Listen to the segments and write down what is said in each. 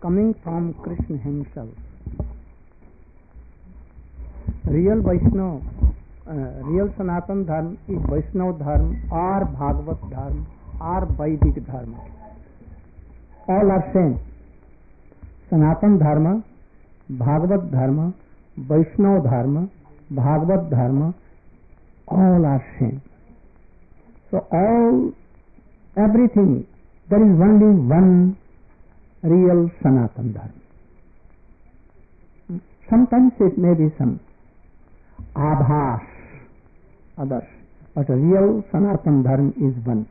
coming from Krishna himself. Real Vaishnava, real Sanatan Dharma is Vaishnava Dharma or Bhagavat Dharma or Vedic Dharma. All are same. Sanatan Dharma, Bhagavat Dharma, Vaishnava Dharma, Bhagavat Dharma, all are same. So everything, there is only one real Sanatan Dharma. Sometimes it may be some abhas, others, but a real Sanatan Dharma is one.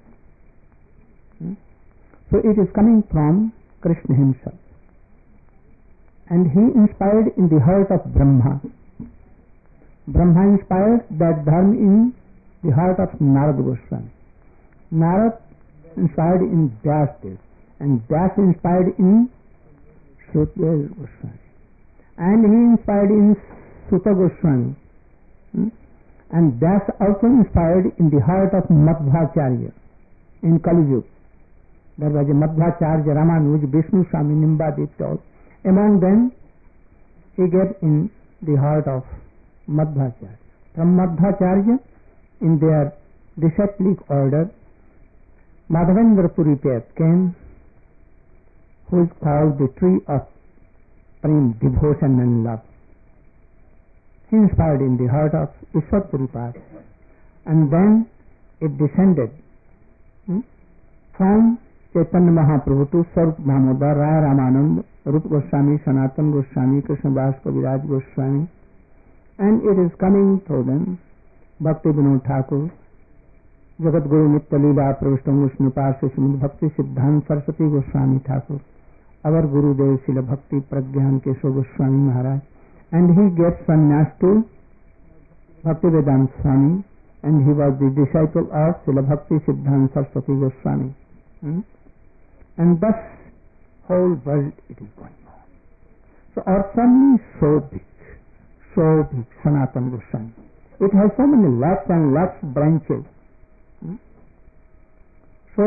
So it is coming from Krishna himself. And he inspired in the heart of Brahma. Brahma inspired that dharma in the heart of Narada Goswami. Narada inspired in Vyasadeva, and Vyasa inspired in Shruti Goswami, and he inspired in Sutta Goswami, and Vyasa also inspired in the heart of Madhvacharya in Kali Yuga. There was a Madhvacharya, Ramanuja, Vishnu Swami, Nimbaditya. Among them, he gave in the heart of Madhvacharya. From Madhvacharya, in their disciplic order, Madhavendra Puripet came, who is called the tree of prem, devotion and love. He inspired in the heart of Ishwar Puripat, and then it descended from Chaitanya Mahaprabhu to Sarup Damodar, Raya Ramanand, Rupa Goswami, Sanatan Goswami, Krishnadas Kaviraj Goswami, and it is coming through them, Bhakti Vinod Thakur, Jagat Guru Nitya Leela Pravishtam Vishnupar Srimad Bhakti Siddhanta Saraswati Goswami Thakur, our Guru Dev Srila Bhakti Pragyan Keshav Goswami Maharaj, and he gave sannyas to Bhakti Vedanta Swami, and he was the disciple of Srila Bhakti Siddhanta Saraswati Goswami. And thus whole world it is going on. So our family is so big, Sanatan Goswami. It has so many lots and lots of branches. So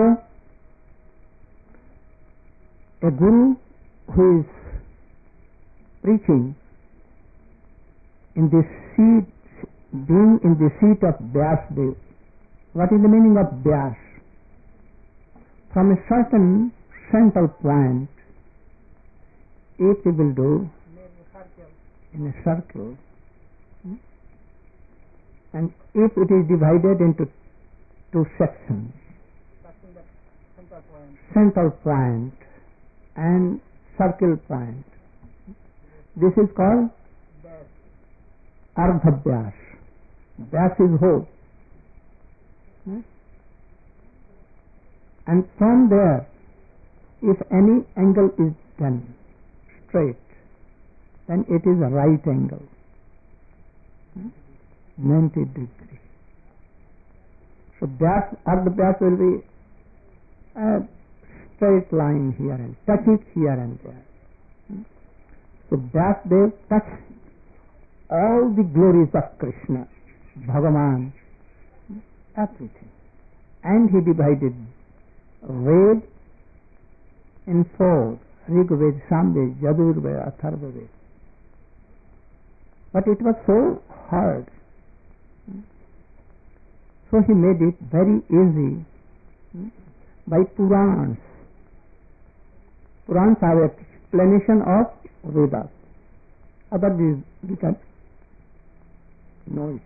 a guru who is preaching in the seat, being in the seat of Vyasadeva. What is the meaning of Vyas? From a certain central point, if you will do in a circle, and if it is divided into two sections, central point and circle point, this is called Ardha Vyas. Vyas is whole. And from there, if any angle is done straight, then it is a right angle, 90 degrees. So that Ardha Vyas will be a straight line here and touch it here and there. So that they touch all the glories of Krishna, Bhagavan, everything. And he divided Ved in four: Rig Ved, Sam Ved, Yadur Ved, Atharva Ved. But it was so hard. So he made it very easy by Purans. Purans are explanation of Vedas. Otherwise we can know it.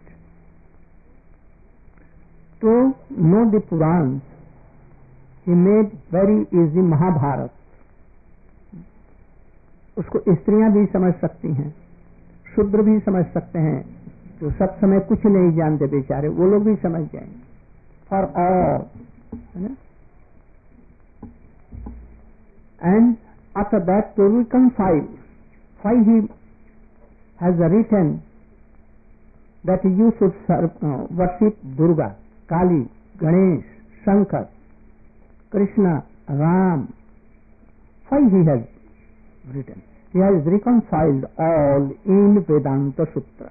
To know the Purans, he made very easy Mahabharat. उसको स्त्रियां भी समझ सकती हैं, शूद्र भी समझ सकते हैं, जो सब समय कुछ नहीं जानते बेचारे, वो लोग भी समझ जाएंगे. For all. And after that to reconcile why he has written that you should worship Durga, Kali, Ganesh, Shankar, Krishna, Ram. Why he has written? He has reconciled all in Vedanta Sutra.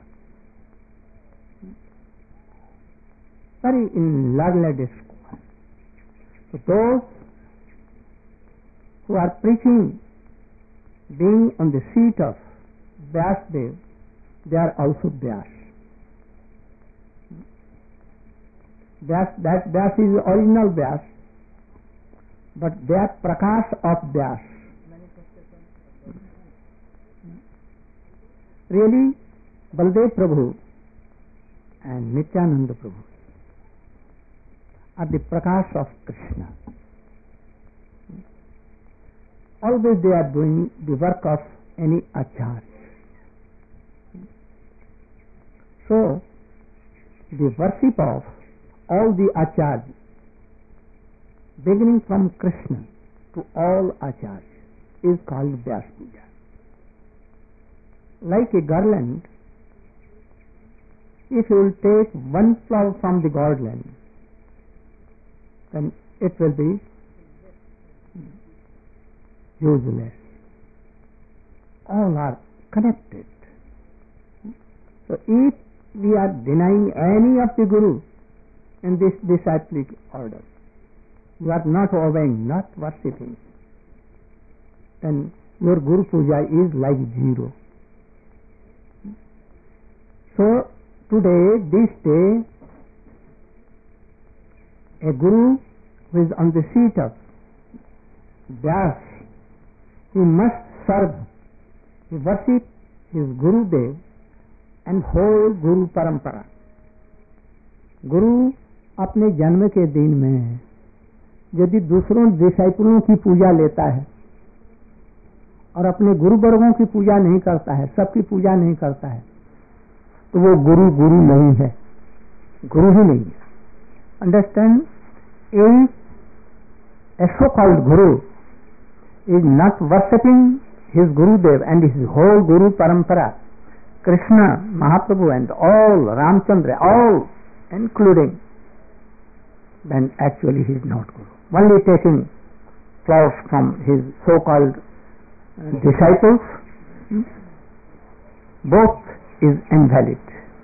Very in learned school. So those who are preaching being on the seat of Vyasdev, they are also Vyas. That Vyas is the original Vyas, but they are Prakash of Vyas. Really, Baldev Prabhu and Nityananda Prabhu are the Prakash of Krishna. Always they are doing the work of any Acharya. So, the worship of all the Acharyas, beginning from Krishna to all Acharyas, is called Vyas Puja. Like a garland, if you will take one flower from the garland, then it will be useless. All are connected. So if we are denying any of the Guru in this disciplic order, you are not obeying, not worshipping, then your Guru Puja is like zero. So today, this day, a Guru who is on the seat of Vyas, he must serve, he worship his Guru Dev and whole Guru Parampara. गुरु अपने जन्म के दिन में यदि दूसरों डिसाइपलों की पूजा लेता है और अपने गुरु वर्गों की पूजा नहीं करता है, सबकी पूजा नहीं करता है, तो वो गुरु गुरु नहीं है, गुरु ही नहीं है. Understand? A so-called Guru is not worshipping his Gurudev and his whole Guru Parampara, Krishna, Mahaprabhu and all, Ramchandra, all including, then actually he is not Guru. Only taking flowers from his so-called disciples, both is invalid.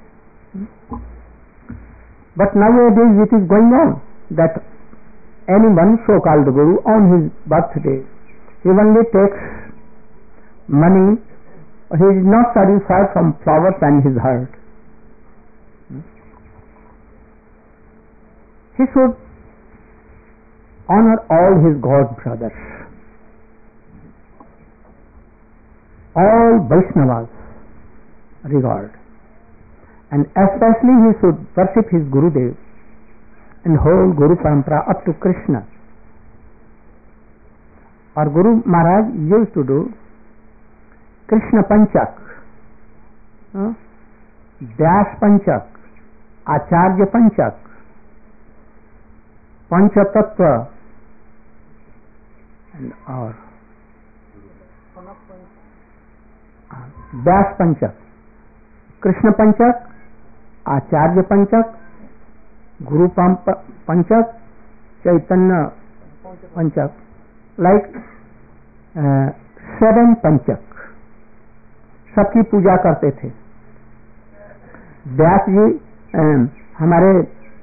But nowadays it is going on that anyone so-called Guru on his birthday, he only takes money, he is not satisfied from flowers and his heart. He should honor all his God brothers, all Vaishnavas regard, and especially he should worship his Gurudev and whole Guru Parampara up to Krishna. Our Guru Maharaj used to do Krishna Panchak, Vyas Panchak, Acharya Panchak, Panchatattva, and our Vyas Panchak, Krishna Panchak, Acharya Panchak, Guru Panchak, Chaitanya Panchak, like 7 Panchak. सबकी पूजा करते थे. व्यास जी हमारे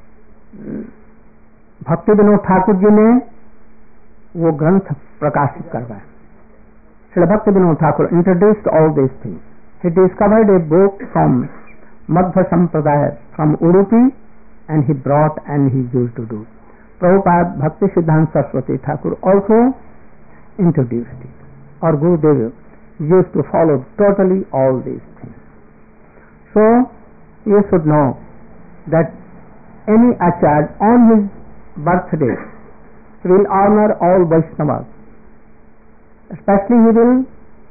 भक्ति विनोद ठाकुर जी ने वो ग्रंथ प्रकाशित करवाया. श्री भक्ति Vinod Thakur introduced all these things. He discovered a book from Madhva Sampradaya from Udupi and he brought and he used to do. Prabhupada Bhakti Siddhanta Saraswati Thakur also introduced it. Or Gurudev used to follow totally all these things. So you should know that any Acharya on his birthday will honor all Vaishnavas. Especially he will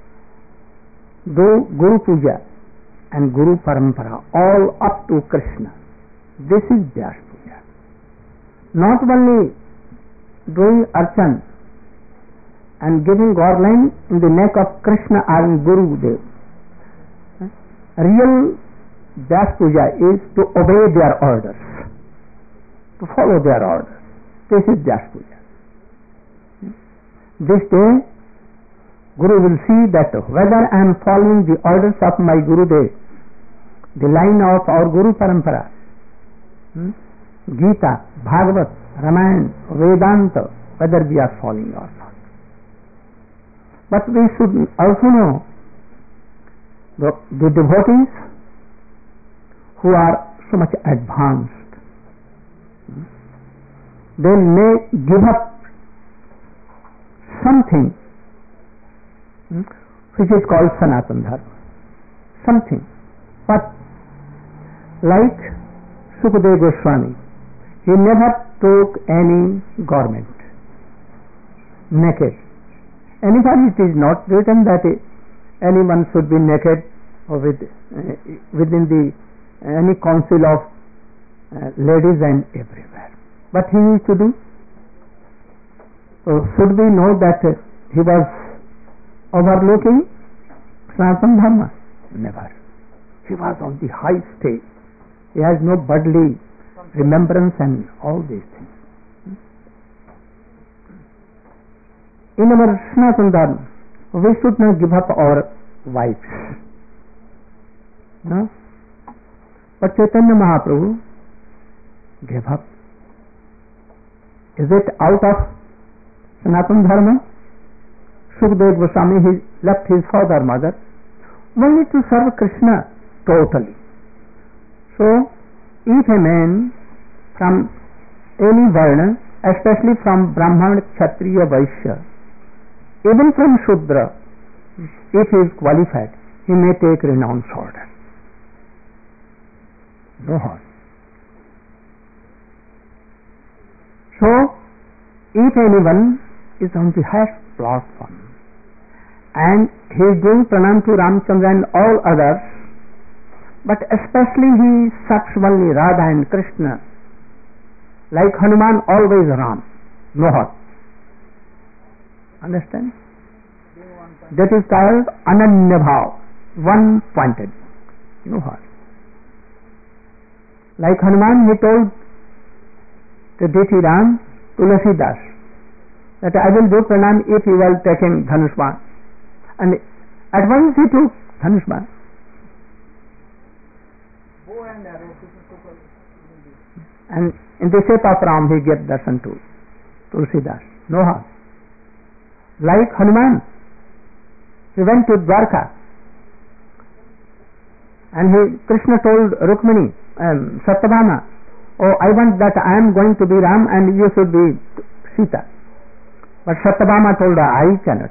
do Guru Puja and Guru Parampara all up to Krishna. This is Vyas Puja. Not only doing archan and giving garland in the neck of Krishna and Gurudev. Real Vyas Puja is to obey their orders, to follow their orders. This is Vyas Puja. This day, Guru will see that whether I am following the orders of my Gurudev, the line of our Guru Parampara, Gita, Bhagavat, Ramayana, Vedanta, whether we are following or not. But we should also know the devotees who are so much advanced, they may give up something which is called Sanatana Dharma, something. But like Sukadeva Goswami, he never took any garment naked. Anybody, it is not written that anyone should be naked or within the any council of ladies and everywhere. But he used to do. So should we know that he was overlooking Sanatana Dharma? Never. He was on the high stage. He has no bodily remembrance and all these things. In our Sanatana Dharma, we should not give up our wives. No? But Chaitanya Mahaprabhu gave up. Is it out of Sanatana Dharma? Sukadeva Goswami, he left his father, mother, only to serve Krishna totally. So, if a man from any varna, especially from Brahmana, Kshatriya, Vaishya, even from Shudra, if he is qualified, he may take renounce order. No harm. So, if anyone is on the highest platform and he is doing pranam to Ramchandra and all others, but especially he serves only Radha and Krishna, like Hanuman, always Ram, no harm. Understand? That is called Ananya Bhav, one-pointed, no harm. Like Hanuman, he told to deity Ram, Tulasidas, that I will do pranam if you are taking Dhanushman. And at once he took Dhanushman. And in the shape of Ram he gave darshan to Tulsidas. No harm. Like Hanuman, he went to Dwarka and Krishna told Rukmini, Satyabhama, oh, I want that I am going to be Ram and you should be Sita. But Satyabhama told her, I cannot.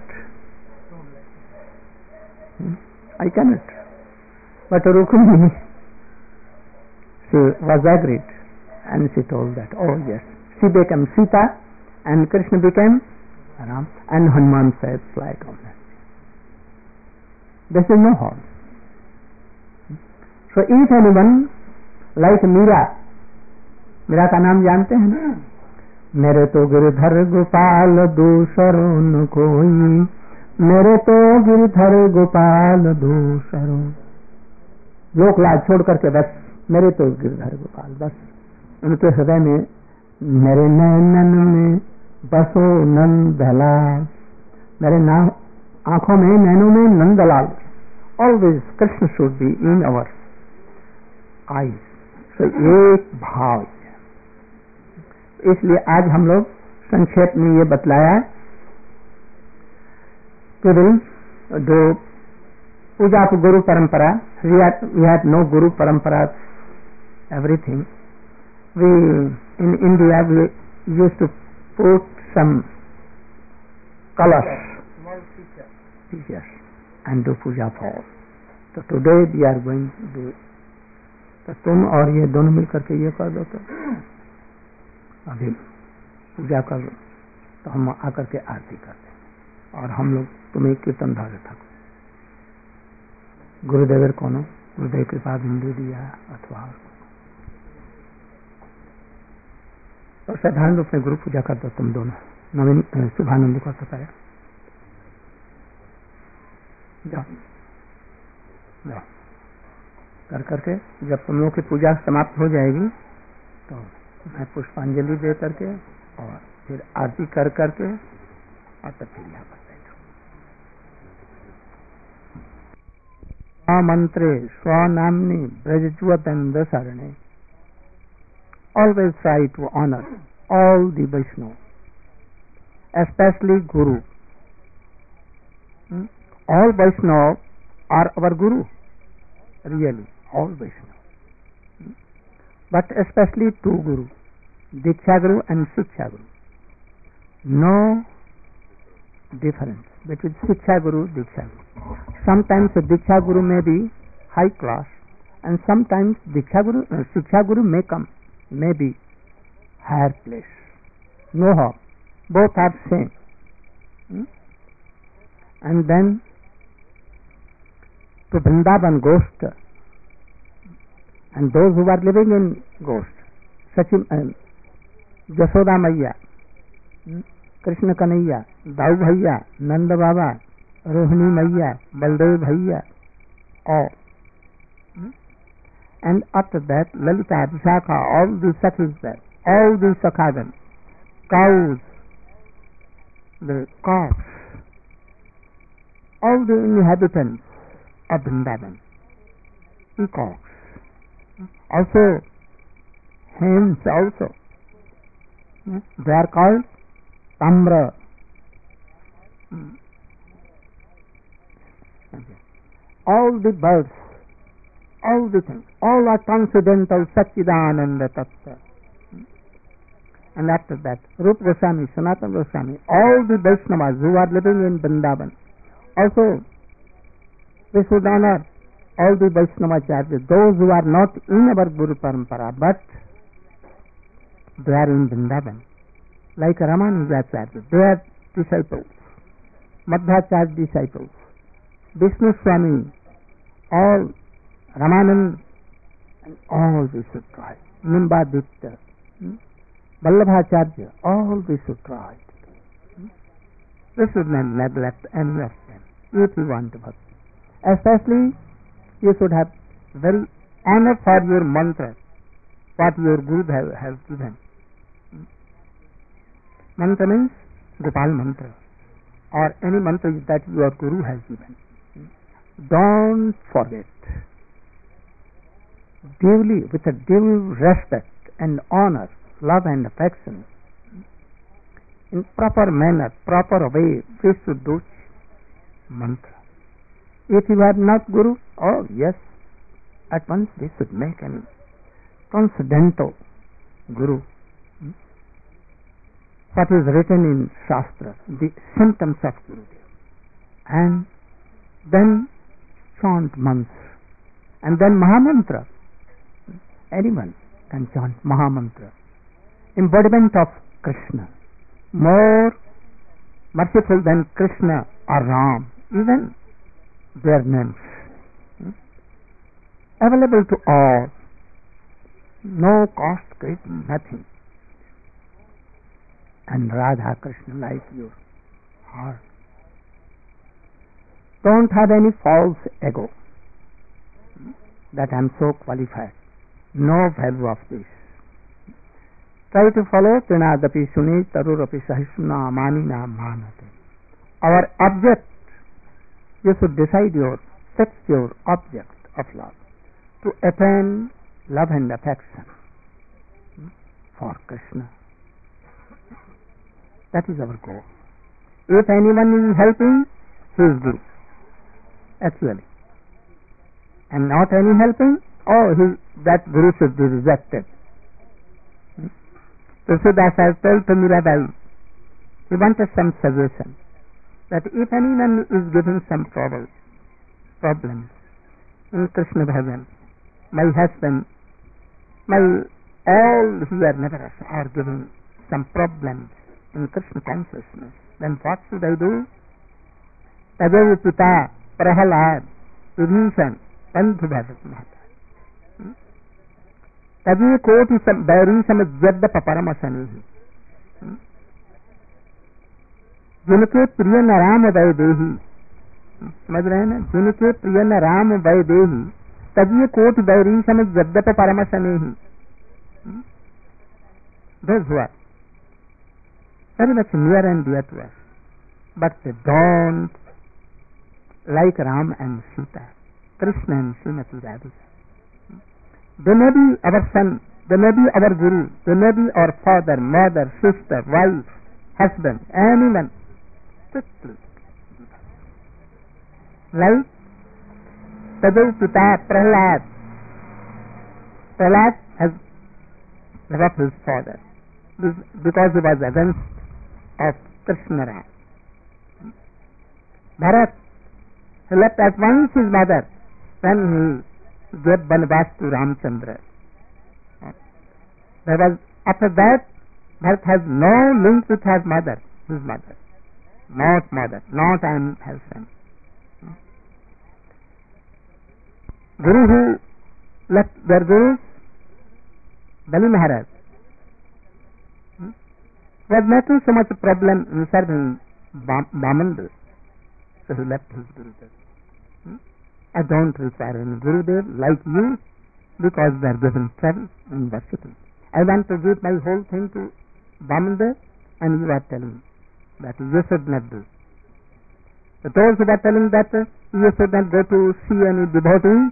I cannot. But Rukmini, she was agreed and she told that, oh yes. She became Sita and Krishna became Ram and Hanuman said like on that. This is no harm. So if anyone like Meera का नाम जानते हैं ना? मेरे तो गिरधर गोपाल दूसरों न कोई, मेरे तो गिरधर गोपाल दूसरों, लोक लाज छोड़ करके बस मेरे तो गिरधर गोपाल, बस उनके हृदय में मेरे नैनन में बसो नंदलाल, मेरे आंखों में नैनों में Nandlal. Always Krishna should be in our eyes. तो एक भाव. इसलिए आज हम लोग संक्षेप में ये बतलाया केवल जो पूजा को गुरु परंपरा, we had no guru parampara, everything. We in India we used to put some colors, teachers, and do puja for. So today we are going to do it. तो तुम और ये दोनों मिल करके ये कर दो तो अभी पूजा कर दो, तो हम आकर के आरती करते और हम लोग तुम्हें कीर्तन धारे था. गुरुदेवर कोनो गुरुदेव कृपा बिंदु दिया अथवा तो साधारण रूप में गुरु पूजा कर दो तुम दोनों. नवीन शुभानंद को बताया. जाओ जाओ कर करके जब तुम लोगों की पूजा समाप्त हो जाएगी तो मैं पुष्पांजलि दे करके और फिर आरती कर करके और तब फिर यहाँ पर बैठो. मंत्रे स्वनामनी ब्रजज्वतंद सरणे. Always try to honor all the Vaishnavas, especially Guru. Hmm? All Vaishnavas are our Guru, really, all Vaishnavas. Hmm? But especially two Gurus, Diksha Guru and Shiksha Guru. No difference between Shiksha Guru, Diksha Guru. Sometimes a Diksha Guru may be high class, and sometimes Shiksha Guru may be higher place. No harm. Both are same. Hmm? And then to Vrindavan Ghost, and those who are living in Ghost, Jashoda Maiya, Krishna Kanaiya, Dau Bhaiya, Nanda Baba, Rohini Maiya, Baldev Bhaiya, all. And after that, Lalita, Vishakha, all these Sakhis there, all these Sakhavan, cows, the calves, all the inhabitants of Vrindavan, peacocks, also hens also, they are called Tamra. All the birds, all the things, all are transcendental Satchidananda Tattva. And after that, Rupa Goswami, Sanatana Goswami, all the Vaishnavas who are living in Vrindavan, also we should honor all the Vaishnavacharyas, those who are not in our Guru Parampara, but they are in Vrindavan, like Ramanujacharya, they are disciples, Madhvacharya disciples, Vishnu Swami, all Ramanand, and all we should try, Nimbaditya, Vallabhacharya, all we should try. We should not neglect any of them if you want to bhakti. Especially, you should have very honor for your mantra, what your Guru has given. Mantra means Gopal mantra, or any mantra that your Guru has given. Don't forget. Duly, with a due respect and honor, love and affection, in proper manner, proper way, we should do mantra. If you are not Guru, oh yes, at once we should make an transcendental Guru. What is written in Shastra, the symptoms of Guru, and then chant mantra, and then Mahamantra. Anyone can chant Mahamantra, embodiment of Krishna, more merciful than Krishna or Ram, even their names, available to all, no cost, great, nothing. And Radha Krishna like your heart. Don't have any false ego that I am so qualified. No value of this. Try to follow Trinadapi Suni Tarurapi Sahisna Manina Manate. Our object, you should decide fix your object of love, to attain love and affection for Krishna. That is our goal. If anyone is helping, he is Guru, actually. And not any helping, that Guru should be rejected. Tushadasa has told to Mirabai, he wanted some suggestion, that if anyone is giving some problems in Krishna Bhajan, my husband, all who are never are giving some problems in Krishna consciousness, then what should I do? Tajav Pita, Prahalad, Vibhishan, Pandhu Bharat Mata. Taji Koti Bairi Samajadda Paparamasanihi. जिनके प्रिय न राम वै देही, समझ रहे हैं ना, जिनके प्रिय न राम वै देही, तजिए कोटि बैरी समझ जद्दप परम सनेही. Those who are very much near and dear to us, but they don't like Ram and Sita, Krishna and Srimati Radhika. They may be our son, they may be our Guru, they may be our father, mother, sister, wife, husband, anyone. Strictly Like Tadupita Prahlad. Prahlad has left his father because he was against of Krishna. Bharat, he left at once his mother when he gave Banvas to Ramchandra. After that, Bharat has no link with his mother, not her son. Guru who left their gurus, Bali Maharaj, was nothing so much a problem in serving Bamandus. So he left his Gurudev. I don't require any Gurudev like you because they are given service in worshipping. I want to give my whole thing to Bamandev and you are telling that you should not do. But those who are telling that you should not go to see any devotee,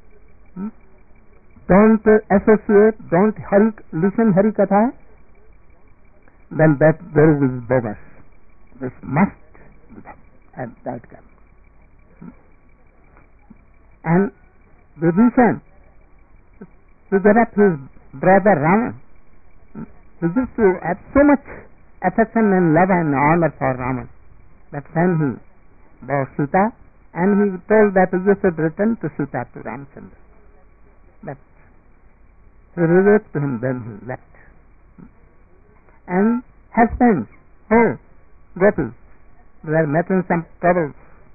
don't associate, don't listen Hari Katha, then that Guru is bogus. This must be done. And that comes. And Vibhishan, to get up his brother Rama, he used to have so much affection and love and honor for Rama that when he bore Sita, and he told that you should return to Sita to Ramchandra. But he related to him, then he left. And husbands, gopis, they are making some troubles.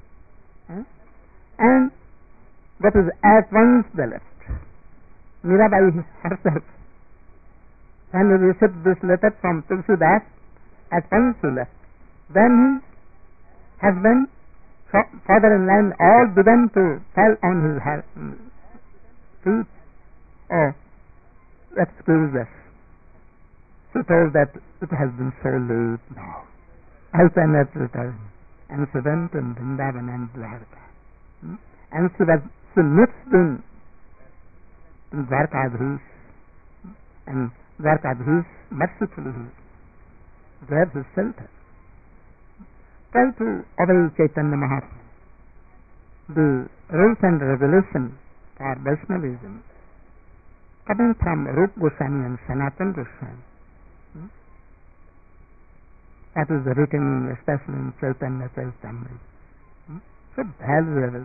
And gopis at once they left. Mirabai herself, when he received this letter from Tulsidas, at once he left. Then his husband, father-in-law, and all began to fall on his feet. Oh, excuse us. She told that it has been so late now. I cannot return. And she went in Vrindavan and Dwarka. And she mixed in Dwarkadhish. And Dwarkadhish mercifully gave his shelter. Try to obey Chaitanya Mahaprabhu. The rules and regulations for Vaishnavism coming from Rupa Goswami and Sanatana Goswami. That is written especially in Chaitanya Charitamrita. So valuable.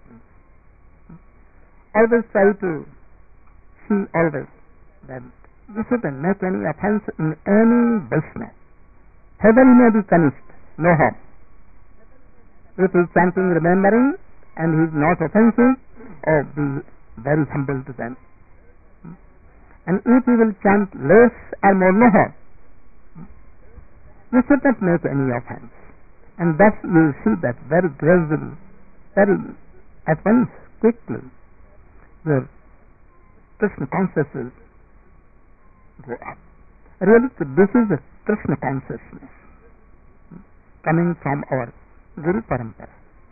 Always try to see always that you shouldn't make any offense in any Vaishnava. Heaven may be punished, no harm. If he is chanting, remembering, and he is not offensive, be very humble to them. And if he will chant less or more, no harm. You should not make any offense. And thus you will see that very gradually, very at once, quickly, your Krishna consciousness go up. Really, this is a Krishna consciousness coming from our Guru Parampara.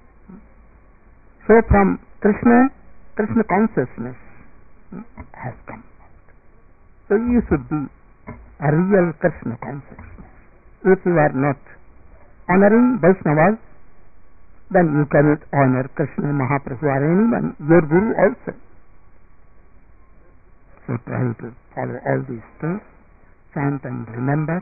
So from Krishna consciousness has come out. So you should be a real Krishna consciousness. If you are not honoring Vaishnavas, then you cannot honor Krishna, Mahaprabhu, or anyone, your Guru also. So try to follow all these things, chant and remember.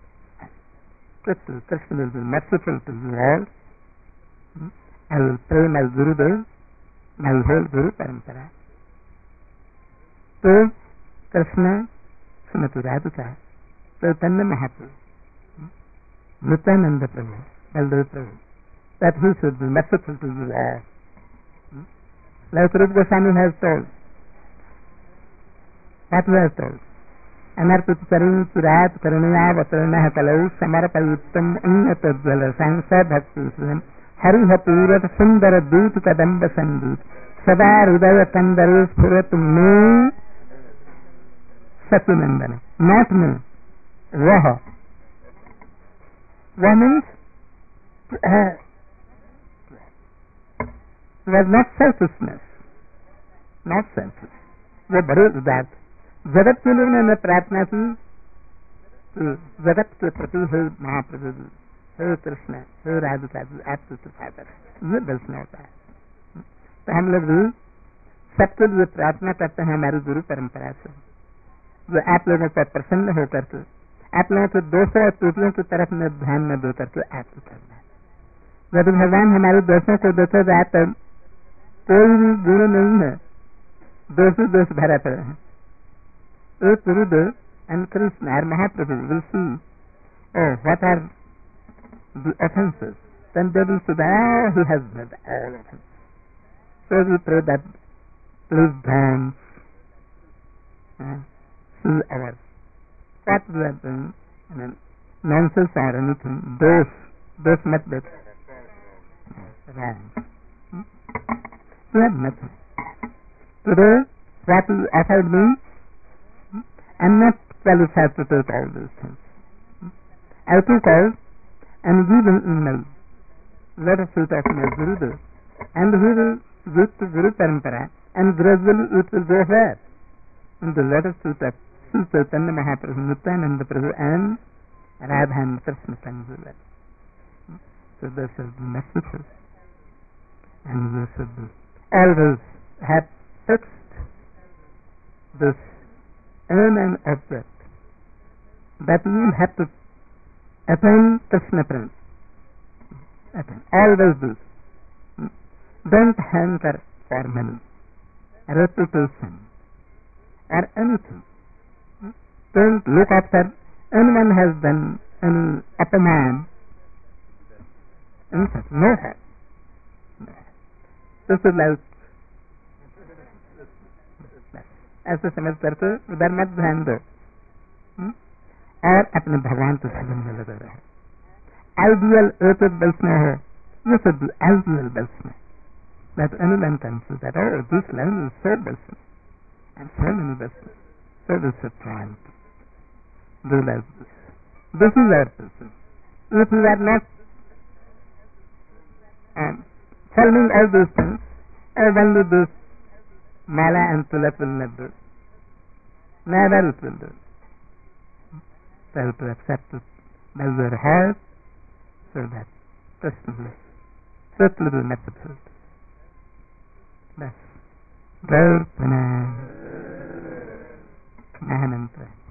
Krishna will be merciful to you all. I will pray my Gurudev, my whole Guru Parampara. So Krishna, Srimati Radhika, Chaitanya Mahaprabhu, Nityananda Prabhu, Baldev Prabhu, that he should be merciful to you all. Like Rupa Goswami has told, what he has told, Anarpit Charin Surat Karunaya Vatarana Kalau Samarapayuttam Unnata Jala Sansa Bhakti Slam Hariha Purat Sundara Dut Kadamba Sandit Sada Hridaya Kandare Spurat Me Satunandana, not me, Vaha. What means? It was not selfishness. Not selfish. वो बड़े उदार जगत के लोग ने प्रार्थना की जगत के प्रति हे महाप्रभु, हे कृष्ण, हे राधिका जी, आप तो सादर, ये वैष्णव होता है. तो हम लोग भी सबके लिए प्रार्थना करते हैं हमारी गुरु परंपरा से, जो आप लोगों पर प्रसन्न होकर के आप लोगों के दोषों और त्रुटियों की तरफ में ध्यान में दे करके आपको करना है। यदि भगवान हमारे दोषों को देखे जाए तो कोई भी गुण नहीं है, दोष दोष भरा पड़े हैं। एक गुरुदेव and Krishna or Mahaprabhu will see, oh, what are the offenses? Then they will say, oh, he has made all offenses. So we pray that please don't see our what we are doing, nonsense or anything, those methods wrong. We have nothing. Today, what you offered me, I'm not qualified to take all these things. I took out and give an email, let us sit of my Gurudev, and he will give to Guru Parampara, and gradually it will go where? In the letters to Sri Chaitanya Mahaprabhu, Nityananda Prabhu, and Radha Krishna Tanjula. So they should be messages, and they should be always have fixed this aim and object, that you will have to attain Krishna Prince. Always this. Don't hanker for money, reputation, or anything. Don't look after anyone has done any upper man. No help. This is like ऐसे समझ करके उधर मत ध्यान दो और अपने भगवान के भजन में लगे रहे। आइडियल एक वैष्णव हो, you should be ideal Vaishnava. That anyone can see that, oh, this land is so Vaishnava, and so many Vaishnavas. So they should try and do like this. This is our person. If you are not following all these things, only this mala and tulip will not do. Never it will do. So to accept it by your heart, so that personally, certainly will not be filled. Thus, Mahanantra.